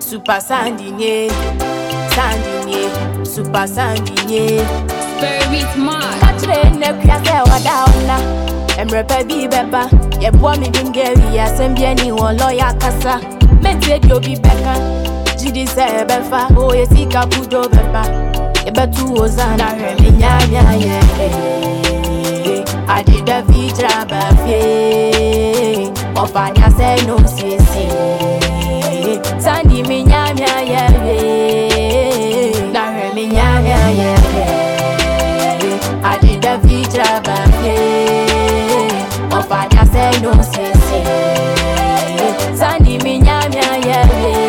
Super Sandine, Sandine, Super Sandine. Very smart. Catching the crazy wadauna. Emrepe bi beba. Ye boy me bingeri ya sembieni won lawyer kasa. Mente dio bi beka. Jidi se befa. O ye sika pudo beba. Ye betu ozana remi nyamya ye. I did a vitra bafye. Ofanya se no sisi. Sandi mi nyamya ye. Na remi nyamya ye. I did a vitra bafye. Ofanya se no sisi. Sandi mi nyamya ye.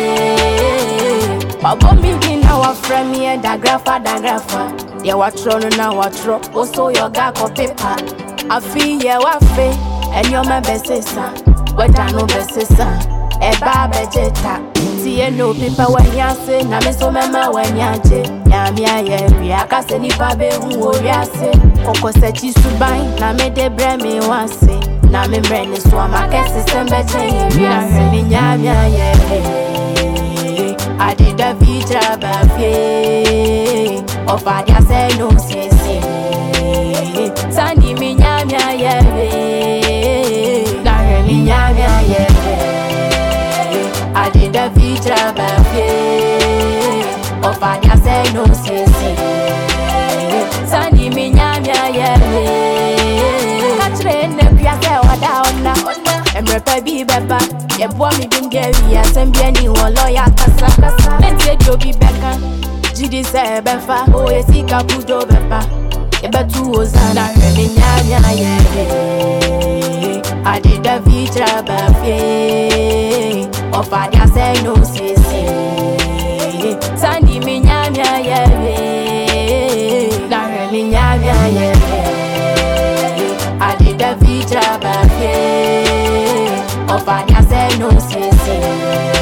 Babo mi gina wa friend me dagrafa. Ye watro no na watro. Also your ga ko paper. I feel ye wafe. And your man besisa. Weta no besisa. Eba bejeta. See no paper when ya say. Na me so mema when ya je. Nyamia ye riaka se nipa be hu oriase. Koko se chi subai. Na me de bre me wanse. Na me mreni so amakesi sembe chen ye. Na remi nyamia ye. I did a vitra bafye. Ofadia se no sisi. Sandi mi nyamia ye. Na remi nyamia ye. I did a vitra bafye. Ofadia se no sisi. Sandi mi nyamia ye. Kachre ne pia se wadaona. Emrepe bi beba. Ye boy me bingeri ya sembieni won lawyer kasa. Mente dio bi beka. Jidi se befa. O ye sika pudo beba. Ye betu ozana remi nyamya ye. I did a vitra bafye. Ofadia se no sisi. Sandi mi nyamya ye. Na remi nyamya ye. I did a vitra bafye. Ofadia se no sisi.